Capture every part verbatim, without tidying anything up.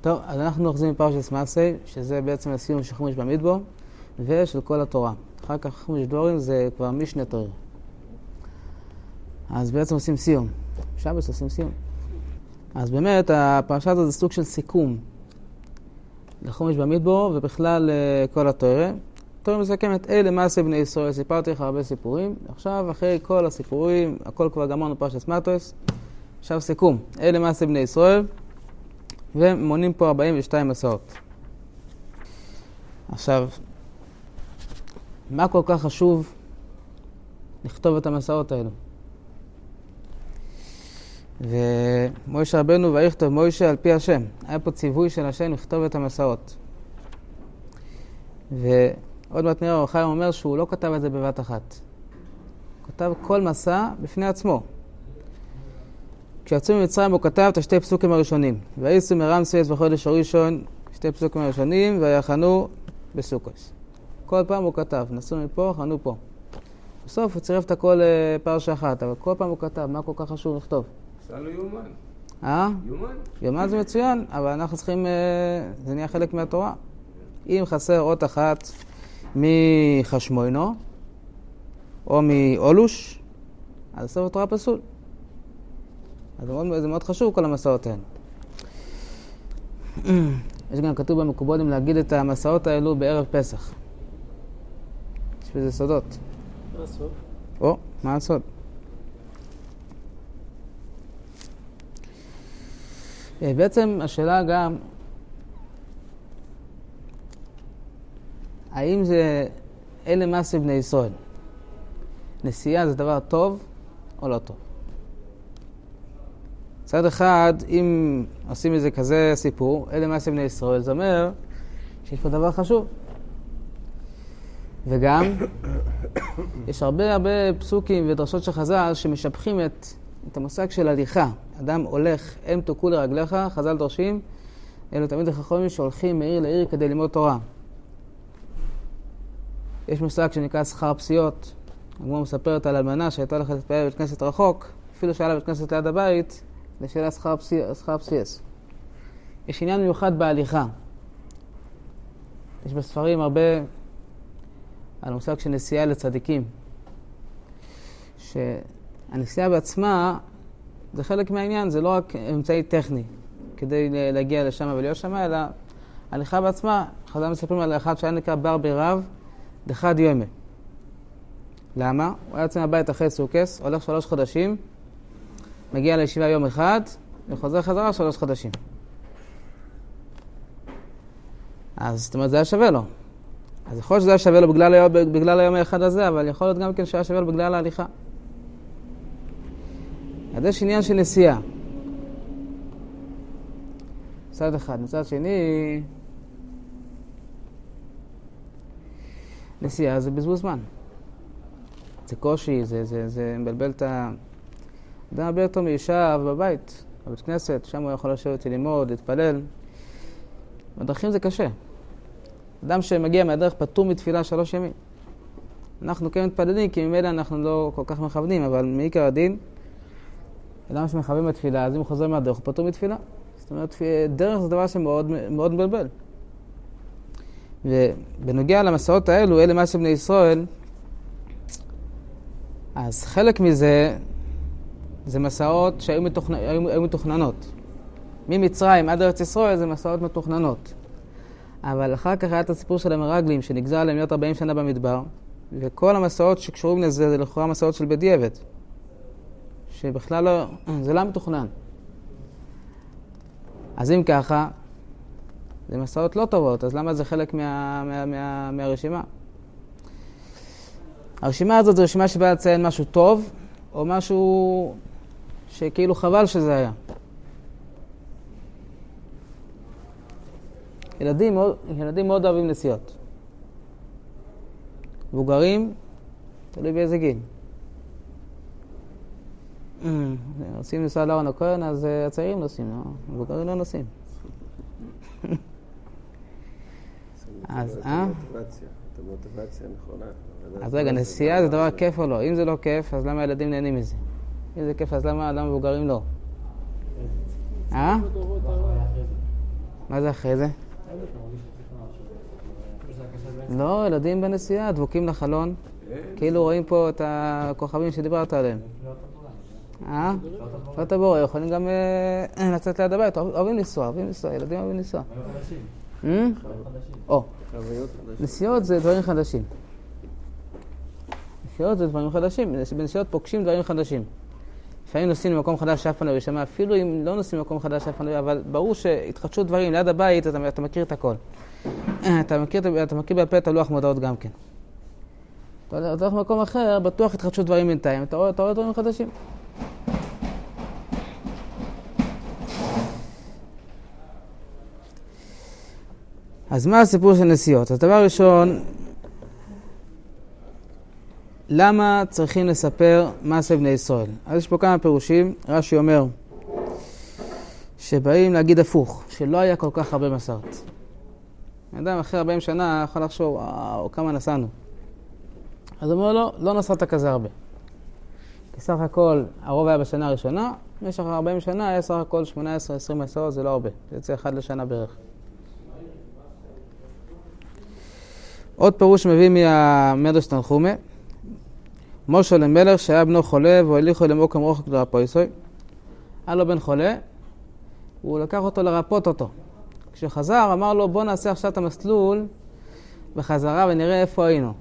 טוב, אז אנחנו נחזים מפרשת מעשה, שזה בעצם הסיום של חומש במדבר, ושל כל התורה. אחר כך חומש דבורים זה כבר משנה תורה. אז בעצם עושים סיום. שבס עושים סיום. אז באמת, הפרשה הזאת זה סוג של סיכום לחומש במדבר, ובכלל כל התורה. התורה מסכמת, אלה מעשה בני ישראל, סיפרתי לך הרבה סיפורים. עכשיו, אחרי כל הסיפורים, הכל כבר גמרנו פרשת מטוס. עכשיו סיכום, אלה מעשה בני ישראל, ומונים פה ארבעים ושתיים מסעות. עכשיו, מה כל כך חשוב לכתוב את המסעות האלו? ומוישה רבנו ויכתוב מוישה על פי השם. היה פה ציווי של השם לכתוב את המסעות. ועוד מעט נראה, החיים אומר שהוא לא כתב את זה בבת אחת. הוא כתב כל מסע בפני עצמו. כשיצאו ממצרים הוא כתב את השתי פסוקים הראשונים. וייסעו מרמסס בחודש הראשון, שתי פסוקים הראשונים, ויחנו בסוכות. כל פעם הוא כתב, נסעו מפה, חנו פה. בסוף הוא צירף את הכל לפרשה אחת, אבל כל פעם הוא כתב, מה כל כך חשוב לכתוב? עשה לו יומן. אה? יומן? יומן זה מצוין, אבל אנחנו צריכים, זה נהיה חלק מהתורה. אם חסר אות אחת מחשמוינו, או מאולוש, אז סוף התורה פסול. אז זה מאוד, זה מאוד חשוב כל המסעות האלה. יש גם כתוב במקובולים להגיד את המסעות האלו בערב פסח. יש בזה סודות. מה הסוד? או, מה הסוד? בעצם השאלה גם, האם זה אלה מעשה בני ישראל? נסיעה זה דבר טוב או לא טוב? צד אחד, אם עושים איזה כזה סיפור, אלה מעשה בני ישראל, זה אומר שיש פה דבר חשוב. וגם, יש הרבה הרבה פסוקים ודרשות של חז"ל שמשבחים את, את המושג של הליכה. אדם הולך, הם תוקעו לרגליך, חז"ל דורשים, אלו תמיד החכמים שהולכים מעיר לעיר כדי ללמוד תורה. יש מושג שנקרא שכר פסיעות. הגמרא מספרת על אלמנה שהייתה הולכת להתפלל בבית כנסת רחוק, אפילו שהיה לה בית כנסת ליד הבית, לשאלה שכר פסיעס. יש עניין מיוחד בהליכה. יש בספרים הרבה על מושג של נסיעה לצדיקים. שהנסיעה בעצמה זה חלק מהעניין, זה לא רק אמצעי טכני כדי להגיע לשם ולהיות שם, אלא הליכה בעצמה, חז"ל מספרים על אחד שהיה נקרא בר ברב דחד יומי. למה? הוא היה יוצא מהבית אחרי סוכס, הולך שלוש חודשים, מגיע לישיבה יום אחד, וחוזר חזרה שלוש חודשים. אז זאת אומרת, זה היה שווה לו. אז יכול להיות שזה היה שווה לו בגלל היום, בגלל היום האחד הזה, אבל יכול להיות גם כן שהיה שווה לו בגלל ההליכה. אז יש עניין של נסיעה. מצד אחד. מצד שני, נסיעה זה בזבוז זמן. זה קושי, זה, זה, זה מבלבל את ה... אדם הרבה יותר מישב בבית, בבית כנסת, שם הוא יכול לשבת ללמוד, להתפלל. בדרכים זה קשה. אדם שמגיע מהדרך פטור מתפילה שלוש ימים. אנחנו כן מתפללים, כי ממילא אנחנו לא כל כך מכוונים, אבל מעיקר הדין, אדם שמכוון בתפילה, אז אם הוא חוזר מהדרך, הוא פטור מתפילה. זאת אומרת, דרך זה דבר שמאוד מאוד מבלבל. ובנוגע למסעות האלו, אלה מעשה בני ישראל, אז חלק מזה, זה מסעות שהיו מתוכנ... היו, היו מתוכננות. ממצרים עד ארץ ישראל זה מסעות מתוכננות. אבל אחר כך היה את הסיפור של המרגלים שנגזר עליהם להיות ארבעים שנה במדבר, וכל המסעות שקשורים לזה זה לכאורה מסעות של בדיעבד. שבכלל לא, זה לא מתוכנן. אז אם ככה, זה מסעות לא טובות, אז למה זה חלק מה, מה, מה, מהרשימה? הרשימה הזאת זו רשימה שבאה לציין משהו טוב, או משהו שכאילו חבל שזה היה. ילדים מאוד, ילדים מאוד אוהבים נסיעות. מבוגרים, תלוי באיזה גיל. רוצים לנסוע לארון הכהן, אז הצעירים נוסעים, לא? מבוגרים לא נוסעים. אז, אה? את המוטיבציה נכונה. אז רגע, נסיעה זה דבר כיף או לא? אם זה לא כיף, אז למה הילדים נהנים מזה? אם זה כיף, אז למה מבוגרים לא? אה? מה זה אחרי זה? לא, ילדים בנסיעה, דבוקים לחלון. כאילו רואים פה את הכוכבים שדיברת עליהם. אה? לא תבור, יכולים גם לצאת ליד הבית, אוהבים לנסוע, אוהבים לנסוע, ילדים אוהבים לנסוע. או, נסיעות זה דברים חדשים. נסיעות זה דברים חדשים, בנסיעות פוגשים דברים חדשים. לפעמים נוסעים למקום חדש שאף פעם לא ישמע, אפילו אם לא נוסעים למקום חדש שאף פעם לא, אבל ברור שהתחדשות דברים ליד הבית, אתה, אתה מכיר את הכל. אתה מכיר, אתה מכיר בפה את הלוח מודעות גם כן. אתה הולך במקום אחר, בטוח התחדשות דברים בינתיים, אתה רואה, אתה רואה דברים חדשים. אז מה הסיפור של נסיעות? אז דבר ראשון, למה צריכים לספר מעשה בני ישראל? אז יש פה כמה פירושים. רש"י אומר שבאים להגיד הפוך, שלא היה כל כך הרבה מסעות. אדם אחרי ארבעים שנה יכול לחשוב, וואו, כמה נסענו. אז הוא אומר לו, לא נסעת כזה הרבה. כי סך הכל, הרוב היה בשנה הראשונה, במשך ארבעים שנה היה סך הכל שמונה עשרה עשרים מסעות, זה לא הרבה. זה יוצא אחד לשנה בערך. עוד פירוש מביא מהמדרש תנחומא, משה למלך שהיה בנו חולה והוליכו למקום רחוק לרפאו. היה לו בן חולה, הוא לקח אותו לרפות אותו. כשחזר אמר לו בוא נעשה עכשיו את המסלול בחזרה ונראה איפה היינו.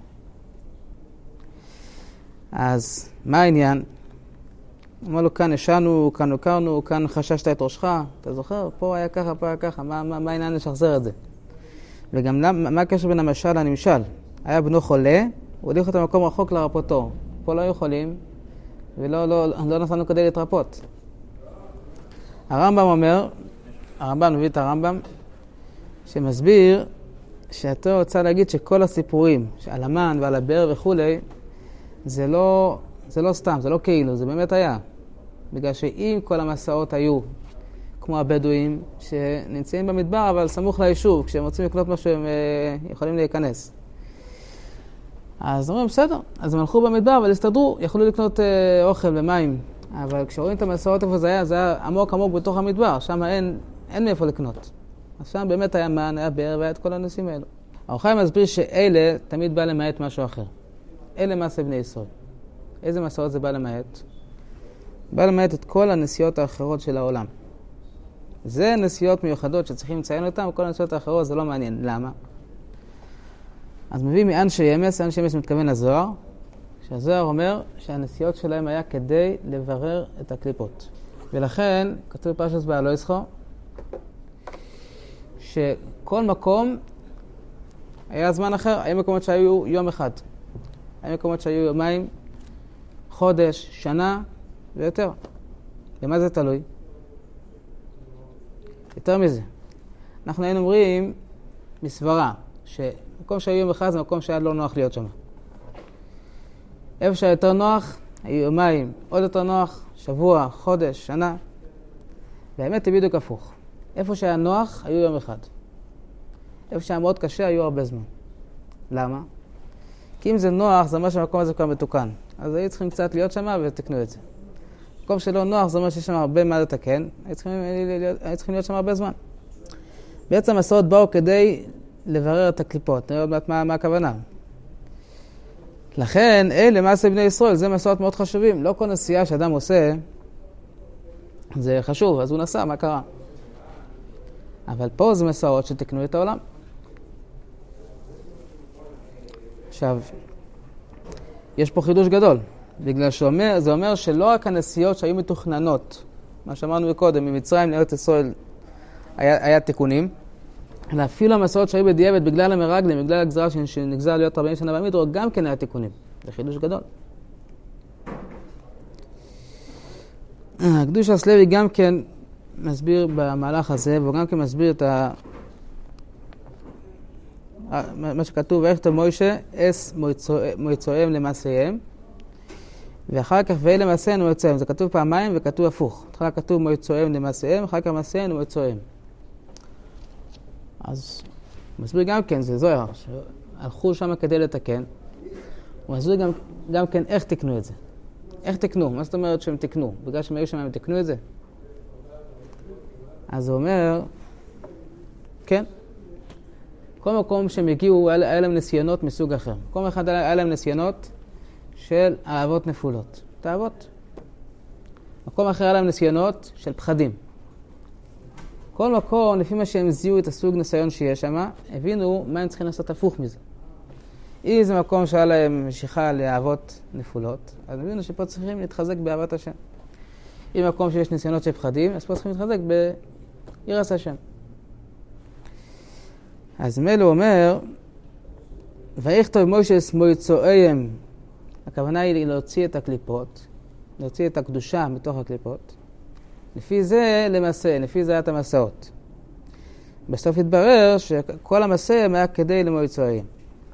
אז מה העניין? אמר לו כאן ישנו, כאן הוכרנו, כאן חששת את ראשך, אתה זוכר? פה היה ככה, פה היה ככה, מה, מה, מה העניין לשחזר את זה? וגם למה, מה הקשר בין המשל לנמשל? היה בנו חולה, הוא הוליך אותו למקום רחוק לרפותו. פה לא יכולים, ולא לא, לא נסענו כדי להתרפות. הרמב"ם אומר, הרמב"ם מביא את הרמב"ם, שמסביר שאתה רוצה להגיד שכל הסיפורים על המן ועל הבאר וכולי, זה לא, זה לא סתם, זה לא כאילו, זה באמת היה. בגלל שאם כל המסעות היו כמו הבדואים שנמצאים במדבר, אבל סמוך ליישוב, כשהם רוצים לקנות משהו הם יכולים להיכנס. אז אומרים, בסדר, אז הם הלכו במדבר, אבל הסתדרו, יכולו לקנות אה, אוכל ומים. אבל כשרואים את המסעות איפה זה היה, זה היה עמוק עמוק בתוך המדבר, שם אין, אין מאיפה לקנות. אז שם באמת היה מן, היה באר והיה את כל הנושאים האלו. האור החיים מסביר שאלה תמיד בא למעט משהו אחר. אלה מעשה בני ישראל. איזה מסעות זה בא למעט? בא למעט את כל הנסיעות האחרות של העולם. זה נסיעות מיוחדות שצריכים לציין אותן, וכל הנסיעות האחרות זה לא מעניין. למה? אז מביא מאנשי ימס, אנשי ימס מתכוון לזוהר, שהזוהר אומר שהנסיעות שלהם היה כדי לברר את הקליפות. ולכן, כתוב בפרשת בעלו ישחו, שכל מקום היה זמן אחר, היו מקומות שהיו יום אחד. היו מקומות שהיו יומיים, חודש, שנה ויותר. למה זה תלוי? יותר מזה. אנחנו היינו אומרים מסברה, שמקום שהיו יום אחד זה מקום שהיה לא נוח להיות שם. איפה שהיה יותר נוח, היו יומיים, עוד יותר נוח, שבוע, חודש, שנה. והאמת היא בדיוק הפוך. איפה שהיה נוח, היו יום אחד. איפה שהיה מאוד קשה, היו הרבה זמן. למה? כי אם זה נוח, זה אומר שהמקום הזה כבר מתוקן. אז היו צריכים קצת להיות שם ותקנו את זה. מקום שלא נוח, זה אומר שיש שם הרבה מה לתקן. היו צריכים, היו צריכים להיות שם הרבה זמן. בעצם המסעות באו כדי לברר את הקליפות. נראה עוד מעט מה, מה הכוונה. לכן, אלה מעשה בני ישראל, זה מסעות מאוד חשובים. לא כל נסיעה שאדם עושה, זה חשוב, אז הוא נסע, מה קרה? אבל פה זה מסעות שתקנו את העולם. עכשיו, יש פה חידוש גדול, בגלל שאומר, זה אומר שלא רק הנסיעות שהיו מתוכננות, מה שאמרנו מקודם, ממצרים לארץ ישראל היה, היה תיקונים, אלא אפילו המסעות שהיו בדיעבד בגלל המרגלים, בגלל הגזרה שנגזר להיות ארבעים שנה במדבר, גם כן היה תיקונים. זה חידוש גדול. הקדוש הסלוי גם כן מסביר במהלך הזה, והוא גם כן מסביר את ה... מה שכתוב, ואיך תו מוישה, אס מויצוהם למעשיהם, ואחר כך ואלה מעשיהם ומויצוהם. זה כתוב פעמיים וכתוב הפוך. התחלה כתוב מויצוהם למעשיהם, אחר כך מעשיהם ומויצוהם. אז הוא מסביר גם כן, זה זוהר, שהלכו שם כדי לתקן. הוא מסביר גם, גם כן איך תקנו את זה. איך תקנו? מה זאת אומרת שהם תקנו? בגלל שהם היו שם הם תקנו את זה? אז הוא אומר כן. כל מקום שהם הגיעו, היה להם ניסיונות מסוג אחר. כל אחד היה להם ניסיונות של אהבות נפולות. תאוות. מקום אחר היה להם ניסיונות של פחדים. כל מקום, לפי מה שהם זיהו את הסוג ניסיון שיש שם, הבינו מה הם צריכים לעשות הפוך מזה. אם זה מקום שהיה להם משיכה לאהבות נפולות, אז הבינו שפה צריכים להתחזק באהבת השם. אם מקום שיש ניסיונות של פחדים, אז פה צריכים להתחזק ביראת השם. אז מילא אומר, ויכתוב מוישה מויצאיהם, הכוונה היא להוציא את הקליפות, להוציא את הקדושה מתוך הקליפות. לפי זה למעשה, לפי זה היה את המסעות. בסוף התברר שכל המסע היה כדי למויצאיהם.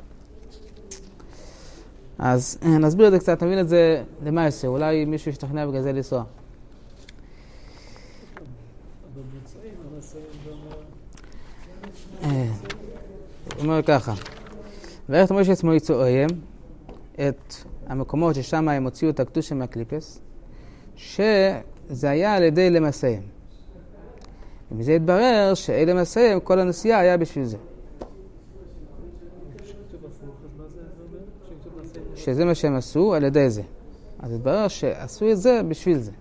אז נסביר את זה קצת, נבין את זה למעשה, אולי מישהו ישתכנע בגלל זה לנסוע. הוא אומר ככה, ואיך תאמר שעצמו יצאוהם את המקומות ששם הם הוציאו את הקדושה מהקליפס, שזה היה על ידי למסעיהם. ומזה התברר שאלה למסעיהם, כל הנסיעה היה בשביל זה. שזה מה שהם עשו על ידי זה. אז התברר שעשו את זה בשביל זה.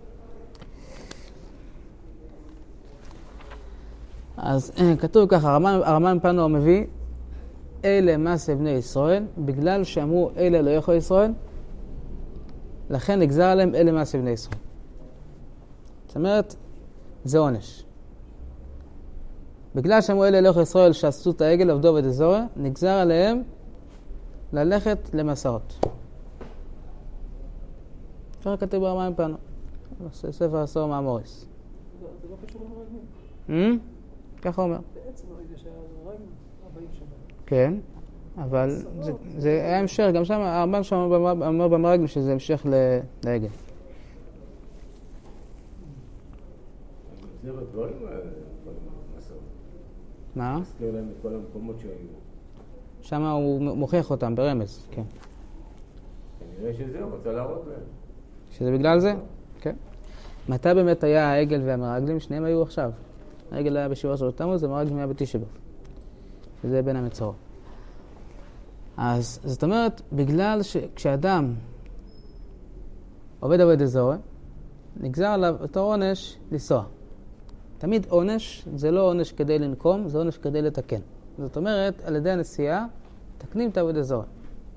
אז כתוב ככה, הרמב"ם פנו מביא, אלה מעשה בני ישראל, בגלל שאמרו אלה לא יכול ישראל, לכן נגזר עליהם אלה מעשה בני ישראל. זאת אומרת, זה עונש. בגלל שאמרו אלה לא יכול ישראל שעשו את העגל עבדו ודזורה, נגזר עליהם ללכת למסעות. ככה כתוב ברמב"ם פנו. ספר עשור מהמוריס. זה לא קשור למרגלים. ככה אומר. בעצם הרגע שהיה רגל ארבעים שנה. כן, אבל זה היה המשך, גם שם הרמב"ם שם אומר במרגלים שזה המשך לעגל. זה בדברים מסעות. מה? הזכיר להם את כל המקומות שהיו. שם הוא מוכיח אותם ברמז, כן. כנראה שזה, הוא רוצה להראות להם. שזה בגלל זה? כן. מתי באמת היה העגל והמרגלים? שניהם היו עכשיו. העגל היה בשיעור של תמוז, המרגלים היה בתשעה באב. שזה בין המצרות. אז זאת אומרת, בגלל שכשאדם עובד עבודה זרה, נגזר עליו אותו עונש לנסוע. תמיד עונש זה לא עונש כדי לנקום, זה עונש כדי לתקן. זאת אומרת, על ידי הנסיעה, תקנים את עבודה זרה.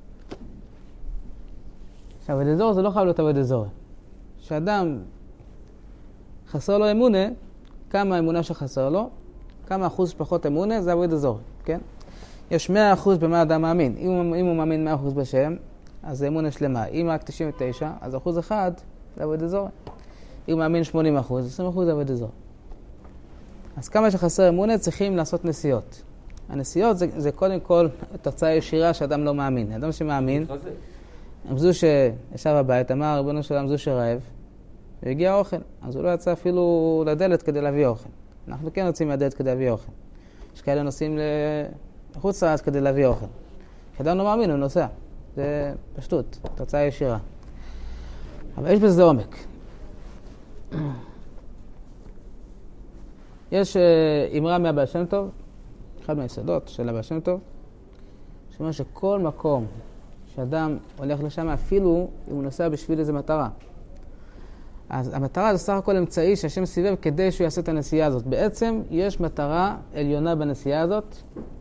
עכשיו, עבודה זרה זה לא חייב להיות עבודה זרה. כשאדם חסר לו אמונה, כמה האמונה שחסר לו, כמה אחוז פחות אמונה, זה עבודה זרה, כן? יש מאה אחוז במה אדם מאמין. אם הוא, אם הוא מאמין מאה אחוז בשם, אז זה אמונה שלמה. אם רק תשעים ותשע, אז אחוז אחד זה עבודה זרה. אם הוא מאמין שמונים אחוז, עשרים אחוז זה עבודה זרה. אז כמה שחסר אמונה צריכים לעשות נסיעות. הנסיעות זה, זה קודם כל תוצאה ישירה שאדם לא מאמין. אדם שמאמין, זו שישב הבית, אמר, ריבונו של עולם, זו שרעב, והגיע אוכל. אז הוא לא יצא אפילו לדלת כדי להביא אוכל. אנחנו כן רוצים מהדלת כדי להביא אוכל. יש כאלה נוסעים לחוץ לארץ כדי להביא אוכל. כשאדם לא מאמין, הוא נוסע. זה פשטות, תוצאה ישירה. אבל יש בזה עומק. יש אמרה מהבעל שם טוב, אחד מהיסודות של הבעל שם טוב, שאומר שכל מקום שאדם הולך לשם, אפילו אם הוא נוסע בשביל איזו מטרה. אז המטרה זה סך הכל אמצעי שהשם סיבב כדי שהוא יעשה את הנסיעה הזאת. בעצם יש מטרה עליונה בנסיעה הזאת,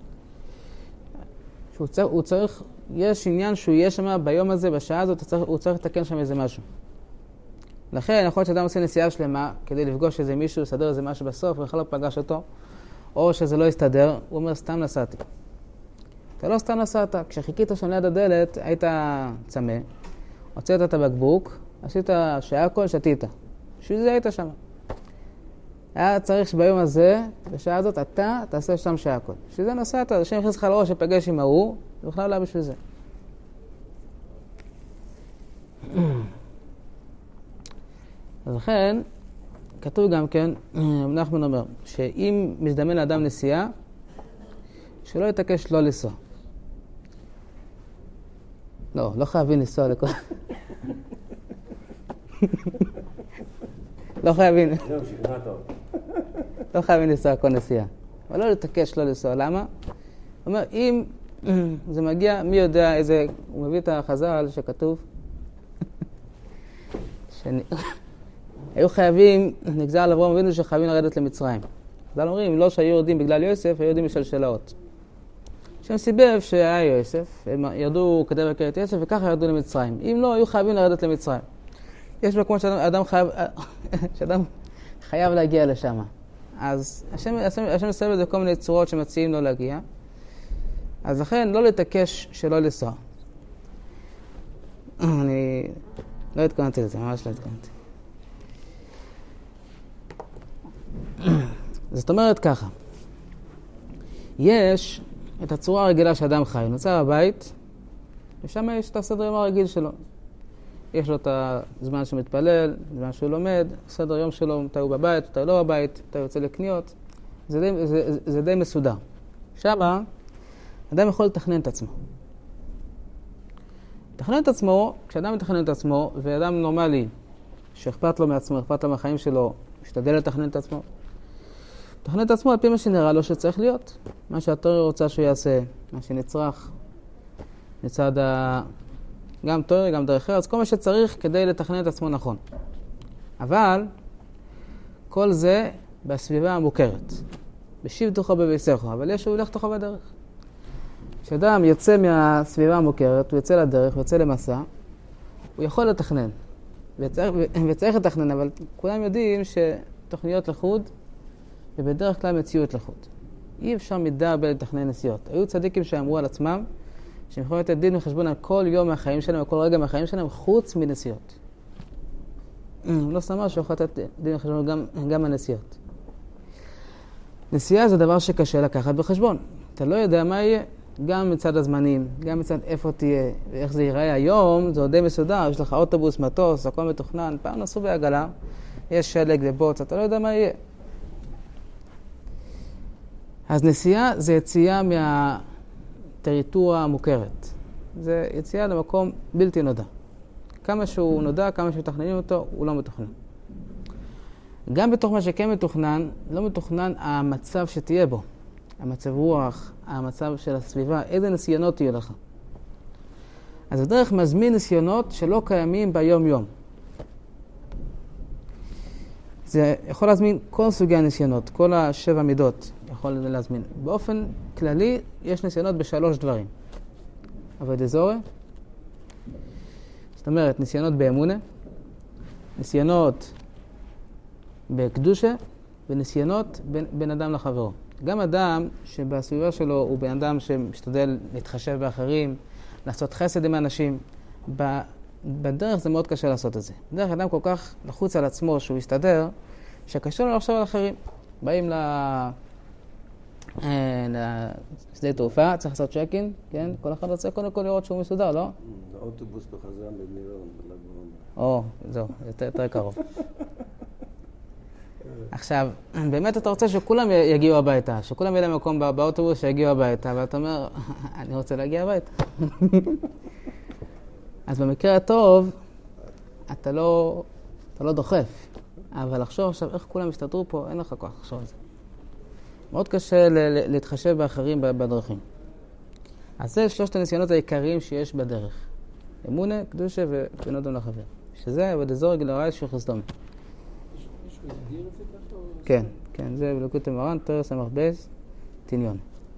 שהוא צריך, הוא צריך, יש עניין שהוא יהיה שם ביום הזה, בשעה הזאת, הוא צריך, הוא צריך לתקן שם איזה משהו. לכן יכול להיות שאדם עושה נסיעה שלמה כדי לפגוש איזה מישהו, לסדר איזה משהו בסוף, ואחר לא פגש אותו, או שזה לא יסתדר, הוא אומר, סתם נסעתי. אתה לא סתם נסעת, כשחיכית שם ליד הדלת, היית צמא, הוצאת את הבקבוק, עשית שעה כל, שתית. בשביל זה היית שם. היה צריך שביום הזה, בשעה הזאת, אתה תעשה שם שעה כל. בשביל זה נסעת, השם יכניס לך לראש שפגש עם ההוא, זה בכלל לא בשביל זה. אז לכן, כתוב גם כן, נחמן אומר, שאם מזדמן לאדם נסיעה, שלא יתעקש לא לנסוע. לא, לא חייבים לנסוע לכל... לא חייבים. זהו, שכנעת. לא חייבים לנסוע כל נסיעה. אבל לא להתעקש לא לנסוע. למה? הוא אומר, אם זה מגיע, מי יודע איזה, הוא מביא את החז"ל שכתוב, שאני... היו חייבים, נגזר על אברהם אבינו שחייבים לרדת למצרים. אז אומרים, לא שהיו יורדים בגלל יוסף, היו יורדים משלשלאות. שם סיבב שהיה יוסף, הם ירדו כדי לבקר את יוסף וככה ירדו למצרים. אם לא, היו חייבים לרדת למצרים. יש מקומות שאדם חייב, שאדם חייב להגיע לשם. אז השם, השם, השם מסתכל בזה כל מיני צורות שמציעים לו להגיע. אז לכן לא להתעקש שלא לנסוע. אני לא התכוננתי לזה, ממש לא התכוננתי. זאת אומרת ככה, יש את הצורה הרגילה שאדם חי, הוא נמצא בבית, ושם יש את הסדר יום הרגיל שלו. יש לו את הזמן שהוא מתפלל, הזמן שהוא לומד, סדר יום שלו, מתי הוא בבית, מתי לא בבית, מתי הוא יוצא לקניות, זה די, זה, זה די מסודר. שם, אדם יכול לתכנן את עצמו. לתכנן את עצמו, כשאדם מתכנן את עצמו, ואדם נורמלי, שאכפת לו מעצמו, אכפת לו מהחיים שלו, משתדל לתכנן את עצמו, תכנן את עצמו על פי מה שנראה לו שצריך להיות. מה שהתורה רוצה שהוא יעשה, מה שנצרך, מצד ה... גם תורה, גם דרך ארץ, כל מה שצריך כדי לתכנן את עצמו נכון. אבל, כל זה בסביבה המוכרת. בשיב תוכו בביסך, אבל יש שהוא ילך תוכו בדרך. כשאדם יוצא מהסביבה המוכרת, הוא יוצא לדרך, הוא יוצא למסע, הוא יכול לתכנן. וצריך, וצריך לתכנן, אבל כולם יודעים שתוכניות לחוד, ובדרך כלל מציאות לחוד. אי אפשר מידה הרבה לתכנן נסיעות. היו צדיקים שאמרו על עצמם, שהם יכולים לתת דין וחשבון על כל יום מהחיים שלהם, על כל רגע מהחיים שלהם, חוץ מנסיעות. לא סתם שהוא יכול לתת דין וחשבון גם, גם הנסיעות. נסיעה זה דבר שקשה לקחת בחשבון. אתה לא יודע מה יהיה, גם מצד הזמנים, גם מצד איפה תהיה, ואיך זה ייראה היום, זה עוד די מסודר, יש לך אוטובוס, מטוס, הכל מתוכנן, פעם נסעו בעגלה, יש שלג ובוץ, אתה לא יודע מה יהיה. אז נסיעה זה יציאה מהטריטוריה המוכרת. זה יציאה למקום בלתי נודע. כמה שהוא נודע, כמה שמתכננים אותו, הוא לא מתוכנן. גם בתוך מה שכן מתוכנן, לא מתוכנן המצב שתהיה בו. המצב רוח, המצב של הסביבה, איזה ניסיונות יהיו לך. אז הדרך מזמין ניסיונות שלא קיימים ביום-יום. זה יכול להזמין כל סוגי הניסיונות, כל השבע מידות יכול להזמין. באופן כללי יש ניסיונות בשלוש דברים. עבודה זרה, זאת אומרת ניסיונות באמונה, ניסיונות בקדושה וניסיונות בין, בין אדם לחברו. גם אדם שבסביבה שלו הוא בן אדם שמשתדל להתחשב באחרים, לעשות חסד עם האנשים, בדרך זה מאוד קשה לעשות את זה. בדרך אדם כל כך לחוץ על עצמו שהוא יסתדר, שקשה לו לחשוב על אחרים. באים לשדה תעופה, צריך לעשות צ'קין, כן? כל אחד רוצה קודם כל לראות שהוא מסודר, לא? האוטובוס בחזרה במירון, בלגרון. או, זהו, יותר, יותר קרוב. עכשיו, באמת אתה רוצה שכולם יגיעו הביתה, שכולם יהיה להם מקום באוטובוס שיגיעו הביתה, ואתה אומר, אני רוצה להגיע הביתה. אז במקרה הטוב, אתה לא, אתה לא דוחף. אבל לחשוב עכשיו איך כולם הסתדרו פה, אין לך כוח לחשוב על זה. מאוד קשה ל- להתחשב באחרים בדרכים. אז זה שלושת הניסיונות העיקריים שיש בדרך. אמונה, קדושה ובין אדם לחבר. שזה עבודה זרה גילוי של חסדום. מישהו הגדיר את זה ככה? כן, כן, זה בליקוטי מרן, תורה סמך בייס, תניון.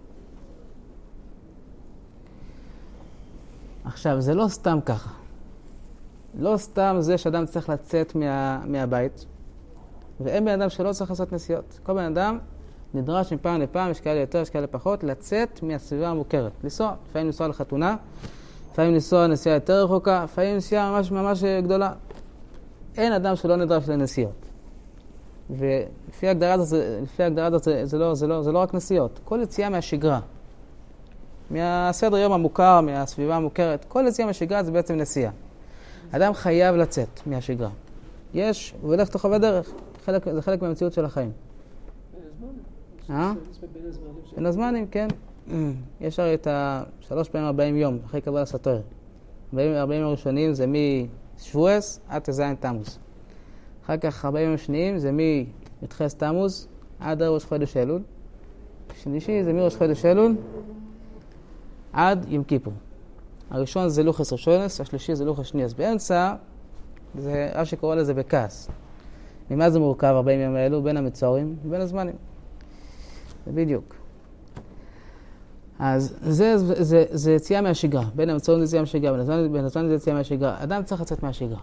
עכשיו, זה לא סתם ככה. לא סתם זה שאדם צריך לצאת מה, מהבית, ואין בן אדם שלא צריך לעשות נסיעות. כל בן אדם נדרש מפעם לפעם, יש כאלה יותר, יש כאלה פחות, לצאת מהסביבה המוכרת. לנסוע, לפעמים לנסוע לחתונה, לפעמים לנסוע נסיעה יותר רחוקה, לפעמים נסיעה ממש ממש גדולה. אין אדם שלא נדרש לנסיעות. ולפי ההגדרה הזאת, לפי ההגדרה הזאת זה, זה, לא, זה, לא, זה לא רק נסיעות. כל יציאה מהשגרה, מהסדר יום המוכר, מהסביבה המוכרת, כל יציאה מהשגרה זה בעצם נסיעה. אדם חייב לצאת מהשגרה. יש, הוא ילך תוך בדרך. חלק, זה חלק מהמציאות של החיים. בין הזמנים. אה? בין הזמנים. בין הזמנים, כן. יש הרי את השלוש פעמים ארבעים יום, אחרי קבל הסתור. ארבעים הראשונים זה משבועס עד תזיין תמוז. אחר כך ארבעים יום השניים זה מתחס תמוז עד ראש חודש אלול. שלישי זה מראש חודש אלול עד יום כיפור. הראשון זה לוחס ראשונס, השלישי זה לוחס שניאס. באמצע, זה מה שקורא לזה בכעס. ממה זה מורכב ארבעים ימים האלו? בין המצורים ובין הזמנים. זה בדיוק. אז זה, זה, זה, זה יציאה מהשגרה. בין המצורים זה יציאה מהשגרה, בין הזמנים, בין הזמנים זה יציאה מהשגרה. אדם צריך לצאת מהשגרה.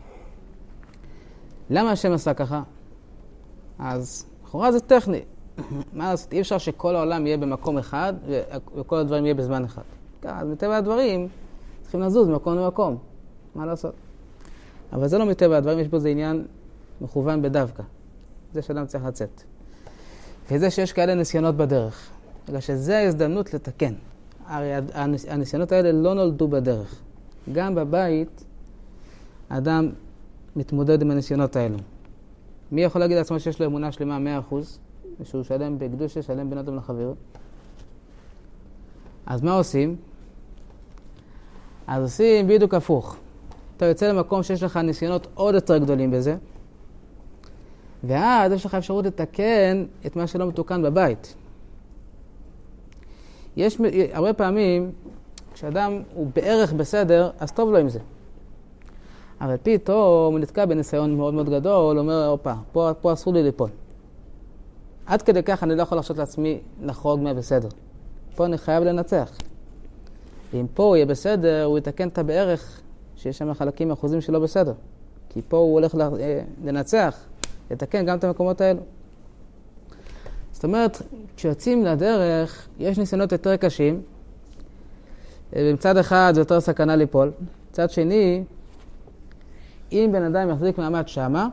למה השם עשה ככה? אז לכאורה זה טכני. מה לעשות? אי אפשר שכל העולם יהיה במקום אחד וכל הדברים יהיה בזמן אחד. אז מטבע הדברים צריכים לזוז ממקום למקום. מה לעשות? אבל זה לא מטבע הדברים, יש בו זה עניין מכוון בדווקא. זה שאדם צריך לצאת. וזה שיש כאלה ניסיונות בדרך. בגלל שזה ההזדמנות לתקן. הרי הניסיונות האלה לא נולדו בדרך. גם בבית האדם מתמודד עם הניסיונות האלו. מי יכול להגיד לעצמו שיש לו אמונה שלמה מאה אחוז? ושהוא שלם בקדושה, שלם בין אדם לחברו? אז מה עושים? אז עושים בדיוק הפוך. אתה יוצא למקום שיש לך ניסיונות עוד יותר גדולים בזה, ואז יש לך אפשרות לתקן את מה שלא מתוקן בבית. יש הרבה פעמים, כשאדם הוא בערך בסדר, אז טוב לו עם זה. אבל פתאום הוא נתקע בניסיון מאוד מאוד גדול, הוא אומר, אופה, פה, פה אסור לי ליפול. עד כדי כך אני לא יכול לחשוב לעצמי לחרוג מהבסדר. פה אני חייב לנצח. ואם פה הוא יהיה בסדר, הוא יתקן את הבערך שיש שם חלקים אחוזים שלא בסדר. כי פה הוא הולך לנצח, לתקן גם את המקומות האלו. זאת אומרת, כשיוצאים לדרך, יש ניסיונות יותר קשים. במצד אחד זה יותר סכנה ליפול. מצד שני, אם בן אדם יחזיק מעמד שמה,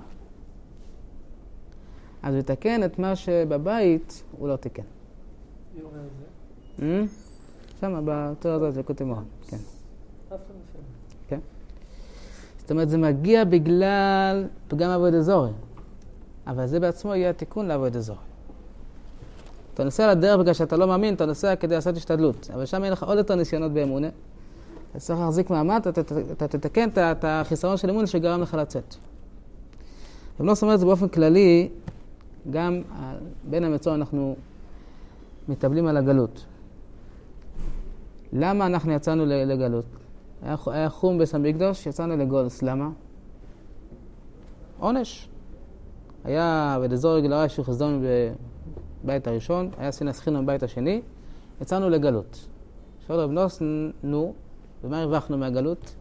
אז הוא יתקן את מה שבבית הוא לא תיקן. מי אומר את זה? שמה, בתור הזאת, זה כותב מוהן. כן. אף אחד נפל. כן. זאת אומרת, זה מגיע בגלל פגם עבוד אזורי. אבל זה בעצמו יהיה התיקון לעבוד אזורי. אתה נוסע לדרך בגלל שאתה לא מאמין, אתה נוסע כדי לעשות השתדלות. אבל שם אין לך עוד יותר ניסיונות באמונה. אתה צריך להחזיק מעמד, אתה תתקן את החיסרון של אמונה שגרם לך לצאת. אבל לא זאת אומרת, זה באופן כללי, גם בין המצור אנחנו מתאבלים על הגלות. למה אנחנו יצאנו לגלות? היה, היה חום בסמיקדוש, יצאנו לגולס. למה? עונש. היה בדזור רגלרה שהוא חסדון בבית הראשון, היה סינס חינם בבית השני, יצאנו לגלות. שאול רב נוס, נו, ומה הרווחנו מהגלות?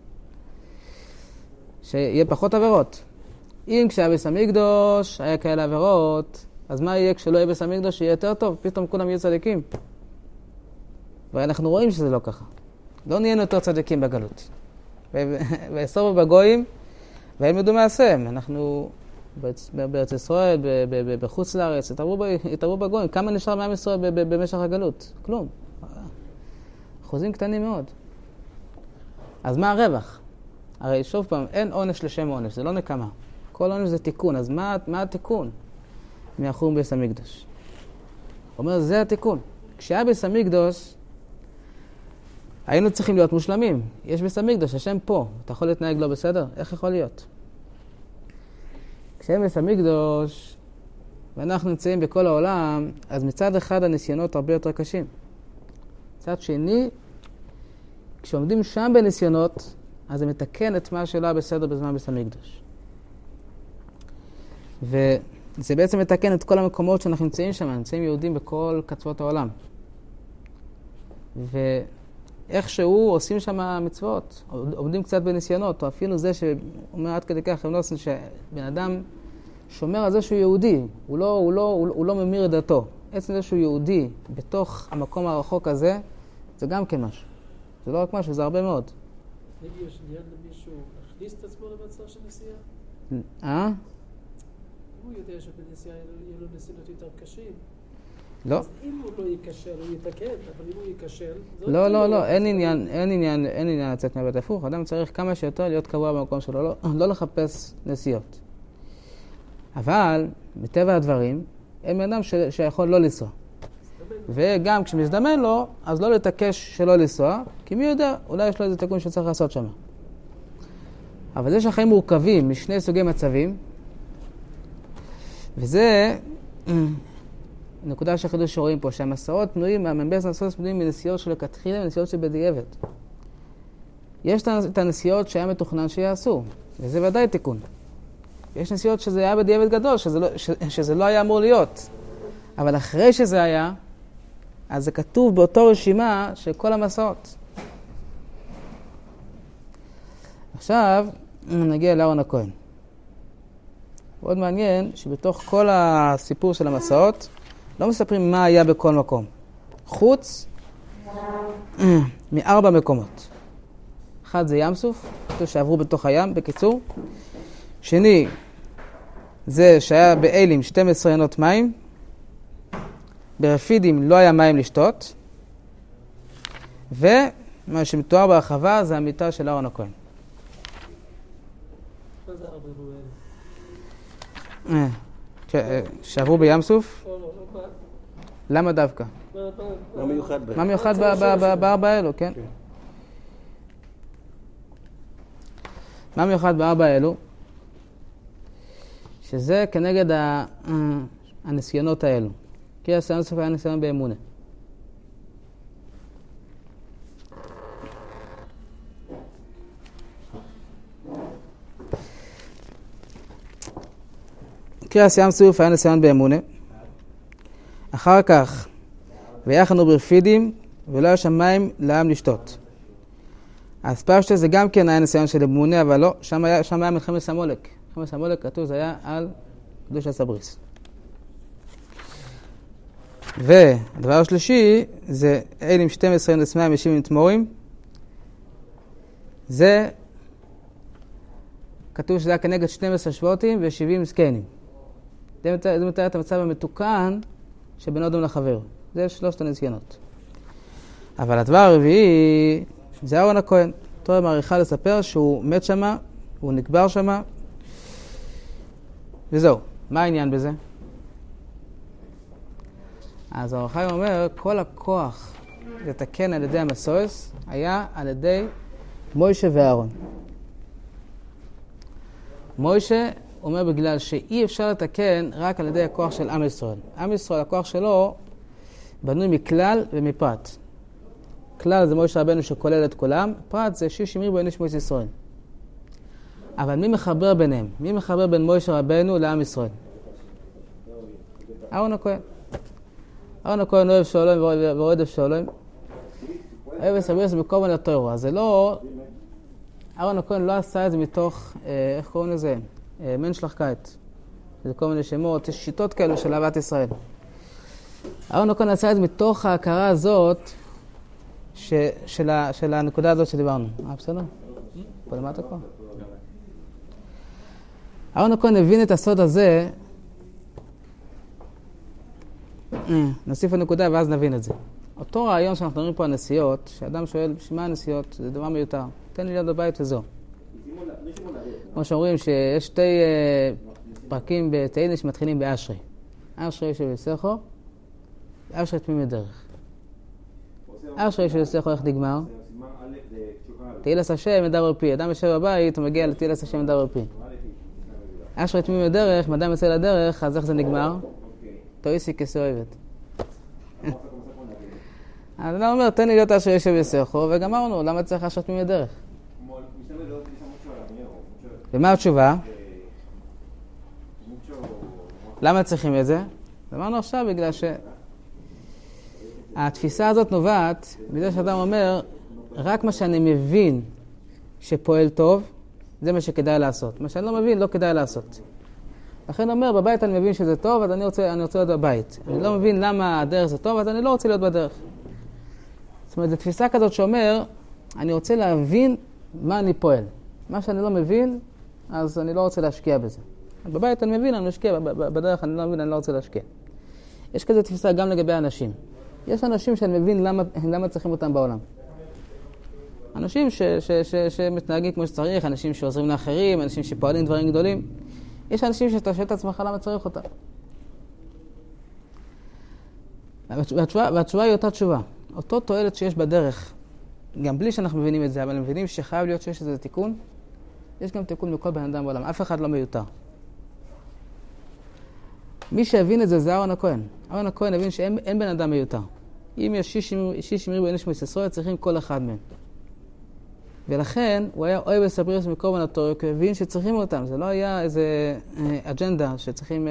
שיהיה פחות עבירות. אם כשהיה בסמיקדוש היה כאלה עבירות, אז מה יהיה כשלא יהיה בסמיקדוש? שיהיה יותר טוב, פתאום כולם יהיו צדיקים. ואנחנו רואים שזה לא ככה. לא נהיינו יותר צדיקים בגלות. ויסורו בגויים, והם ידעו מעשיהם. אנחנו בארץ ישראל, בחוץ לארץ, התערבו בגויים. כמה נשאר מעם ישראל במשך הגלות? כלום. אחוזים קטנים מאוד. אז מה הרווח? הרי שוב פעם, אין עונש לשם עונש, זה לא נקמה. כל עונש זה תיקון, אז מה, מה התיקון? מהחום בית המקדש. הוא אומר, זה התיקון. כשהיה בית המקדש, היינו צריכים להיות מושלמים. יש בית המקדש, השם פה. אתה יכול להתנהג לא בסדר? איך יכול להיות? כשהיה בית המקדש, ואנחנו נמצאים בכל העולם, אז מצד אחד הניסיונות הרבה יותר קשים. מצד שני, כשעומדים שם בניסיונות, אז זה מתקן את מה שלא בסדר בזמן בית המקדש. וזה בעצם מתקן את כל המקומות שאנחנו נמצאים שם, נמצאים יהודים בכל קצוות העולם. ואיכשהו עושים שם מצוות, עומדים קצת בניסיונות, או אפילו זה שאומר עד כדי כך, שבן אדם שומר על זה שהוא יהודי, הוא לא, הוא לא, הוא, הוא לא ממיר את דתו. עצם זה שהוא יהודי בתוך המקום הרחוק הזה, זה גם כן משהו. זה לא רק משהו, זה הרבה מאוד. נגיד יש עניין למישהו להכניס את עצמו למצב של נסיעה? אה? אם הוא יודע שבנסיעה יהיו לו ניסיונות יותר קשים, לא. אז אם הוא לא ייכשל, הוא יתקן, אבל אם הוא ייכשל... לא, לא, לא, אין עניין, אין עניין, אין עניין לצאת מהבית הפוך. אדם צריך כמה שיותר להיות קבוע במקום שלו, לא, לא לחפש נסיעות. אבל, מטבע הדברים, אין אדם ש, שיכול לא לנסוע. וגם כשמזדמן לו, אז לא להתעקש שלא לנסוע, כי מי יודע, אולי יש לו איזה תיקון שצריך לעשות שם. אבל זה שהחיים מורכבים משני סוגי מצבים, וזה נקודה של חידוש שרואים פה, שהמסעות בנויים, המנבס המסעות בנויים מנסיעות של הכתחילה ונסיעות של בדיעבד. יש את הנסיעות שהיה מתוכנן שיעשו, וזה ודאי תיקון. יש נסיעות שזה היה בדיעבד גדול, שזה לא, ש, שזה לא היה אמור להיות. אבל אחרי שזה היה, אז זה כתוב באותו רשימה של כל המסעות. עכשיו נגיע לאהרון הכהן. מאוד מעניין שבתוך כל הסיפור של המסעות, לא מספרים מה היה בכל מקום. חוץ מארבע מקומות. אחד זה ים סוף, שעברו בתוך הים, בקיצור. שני, זה שהיה באלים שתים עשרה עינות מים. ברפידים לא היה מים לשתות. ומה שמתואר בהרחבה זה המיטה של אהרון הכהן. מה זה ארבע האלה? שעברו בים סוף? לא, לא, לא. למה דווקא? מה מיוחד בהם? מה מיוחד בארבע האלו, כן? מה מיוחד בארבע האלו? שזה כנגד הניסיונות האלו. כי הניסיון סוף היה ניסיון באמונה. קריאס ים סוף היה ניסיון באמונה. אחר כך, ויחנו ברפידים, ולא היה שם מים לעם לשתות. אז פשטה זה גם כן היה ניסיון של אמונה, אבל לא, שם היה, שם היה מלחמת סמולק. מלחמת סמולק כתוב, זה היה על קדוש הסבריס. והדבר השלישי, זה אלים שתים עשרה עינות מים ושבעים תמורים. זה, כתוב שזה היה כנגד שנים עשר שבטים ו-שבעים זקנים. זה מתאר את המצב המתוקן שבין אדם לחבר. זה שלושת הניסיונות. אבל הדבר הרביעי זה אהרון הכהן. תורה מעריכה לספר שהוא מת שמה, הוא נקבר שמה, וזהו. מה העניין בזה? אז האור החיים אומר, כל הכוח לתקן על ידי המסועס היה על ידי מוישה ואהרון. מוישה אומר בגלל שאי אפשר לתקן רק על ידי הכוח של עם ישראל. עם ישראל, הכוח שלו בנוי מכלל ומפרט. כלל זה מוישה רבנו שכולל את כולם, פרט זה שיש שמיר בו נשמות ישראל. אבל מי מחבר ביניהם? מי מחבר בין מוישה רבנו לעם ישראל? אהרון הכהן. אהרון הכהן אוהב שאולוים ורועד שאולוים. אוהב וסבריס בקורבן לתורה. אז זה לא... אהרון הכהן לא עשה את זה מתוך, איך קוראים לזה? מנשלח קייט. זה כל מיני שמות, יש שיטות כאלו של אהבת ישראל. אהרון הכהן עשה את זה מתוך ההכרה הזאת ש, של, ה, של הנקודה הזאת שדיברנו. אה, בסדר? פה למטה כבר. אהרון הכהן הבין את הסוד הזה, נוסיף הנקודה ואז נבין את זה. אותו רעיון שאנחנו מדברים פה על נסיעות, שאדם שואל, שמה הנסיעות? זה דבר מיותר. תן לי להיות בבית וזהו. כמו שאומרים שיש שתי פרקים בתהילים שמתחילים באשרי. אשרי שבסכו, אשרי תמימי דרך. אשרי שבסכו איך נגמר? תהילת השם מדבר פי. אדם יושב בבית, הוא מגיע לתהילת השם מדבר פי. אשרי תמימי דרך, אדם יוצא לדרך, אז איך זה נגמר? תויסי כסאוהבת. אז אדם אומר, תן לי להיות אשרי שבסכו, וגמרנו, למה צריך אשרי תמימי דרך? ומה התשובה? למה צריכים את זה? אמרנו עכשיו בגלל שהתפיסה הזאת נובעת בגלל שאדם אומר, רק מה שאני מבין שפועל טוב, זה מה שכדאי לעשות. מה שאני לא מבין, לא כדאי לעשות. לכן אומר, בבית אני מבין שזה טוב, אז אני רוצה, אני רוצה להיות בבית. אני לא מבין למה הדרך זה טוב, אז אני לא רוצה להיות בדרך. זאת אומרת, זו תפיסה כזאת שאומר, אני רוצה להבין מה אני פועל. מה שאני לא מבין, אז אני לא רוצה להשקיע בזה. בבית אני מבין, אני משקיע, בדרך אני לא מבין, אני לא רוצה להשקיע. יש כזו תפיסה גם לגבי אנשים. יש אנשים שאני מבין למה, למה צריכים אותם בעולם. אנשים ש, ש, ש, שמתנהגים כמו שצריך, אנשים שעוזרים לאחרים, אנשים שפועלים דברים גדולים. יש אנשים שאתה שואל את עצמך למה צריך אותם. והתשובה, והתשובה היא אותה תשובה. אותו תועלת שיש בדרך, גם בלי שאנחנו מבינים את זה, אבל מבינים שחייב להיות שיש איזה תיקון, יש גם תיקון מכל בן אדם בעולם. אף אחד לא מיותר. מי שהבין את זה זה אהרון הכהן. אהרון הכהן הבין שאין בן אדם מיותר. אם יש שיש שמיר בן איש מישראל, צריכים כל אחד מהם. ולכן הוא היה אוהב לספר מקורבן התורה, כי הוא הבין שצריכים אותם. זה לא היה איזה אג'נדה שצריכים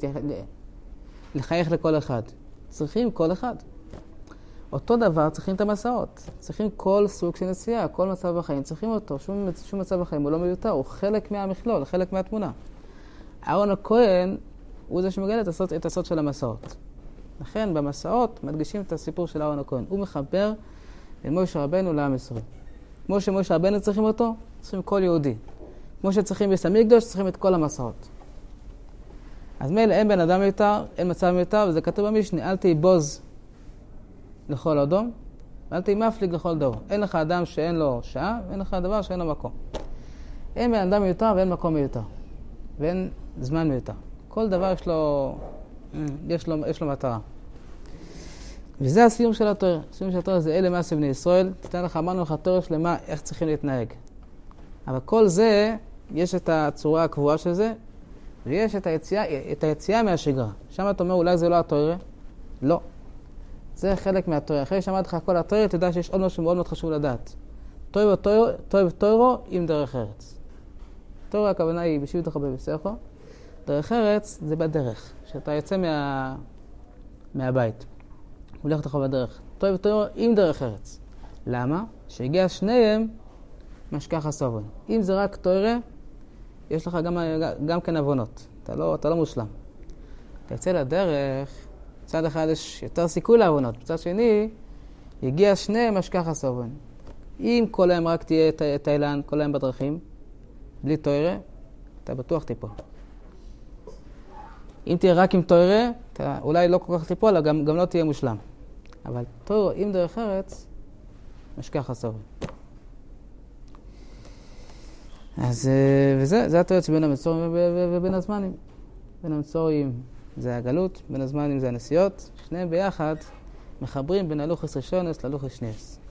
לחייך לכל אחד. צריכים כל אחד. אותו דבר צריכים את המסעות. צריכים כל סוג של נסיעה, כל מצב בחיים. צריכים אותו. שום, שום מצב בחיים הוא לא מיותר, הוא חלק מהמכלול, חלק מהתמונה. אהרון הכהן הוא זה שמגלה את הסוד של המסעות. לכן במסעות מדגישים את הסיפור של אהרון הכהן. הוא מחבר את משה רבנו לעם ישראל. כמו שמשה רבנו צריכים אותו, צריכים כל יהודי. כמו שצריכים בית המקדש, צריכים את כל המסעות. אז מילא אין בן אדם מיותר, אין מצב מיותר, וזה כתוב במשנה, אל תהי בוז לכל אדום, ואל תהי מפליג לכל דור. אין לך אדם שאין לו שעה, ואין לך דבר שאין לו מקום. אין בן אדם מיותר ואין מקום מיותר. ואין זמן מיותר. כל דבר יש לו, יש לו, יש לו מטרה. וזה הסיום של התורה. הסיום של התורה זה אלה מעשה בני ישראל. תתן לך, אמרנו לך תורה שלמה איך צריכים להתנהג. אבל כל זה, יש את הצורה הקבועה של זה, ויש את היציאה, את היציאה מהשגרה. שם אתה אומר, אולי זה לא התורה? לא. זה חלק מהתורה. אחרי שאמרתי לך כל התורה, תדע שיש עוד משהו מאוד מאוד חשוב לדעת. תורה ותורו עם דרך ארץ. תורה הכוונה היא בשיב תוך בבסכו. דרך ארץ זה בדרך, שאתה יוצא מה... מהבית. הוא הולך לך בדרך. תורה ותורו עם דרך ארץ. למה? שהגיע שניהם משכח הסובון. אם זה רק תורה, יש לך גם, גם כן אבונות. אתה לא, אתה לא מושלם. אתה יוצא לדרך, מצד אחד יש יותר סיכוי לאבונות. מצד שני, יגיע שניהם משכח הסובון. אם כל היום רק תהיה תאילן, כל היום בדרכים, בלי תורה, אתה בטוח תיפול. אם תהיה רק עם תורה, אתה אולי לא כל כך תיפול, אלא גם, גם לא תהיה מושלם. אבל תורה עם דרך ארץ, משכח הסובון. אז, וזה, זה התיאוריה שבין המצורים ובין הזמנים. בין המצורים זה הגלות, בין הזמנים זה הנסיעות. שניהם ביחד מחברים בין הלוחס ראשונס ללוחס שניאס.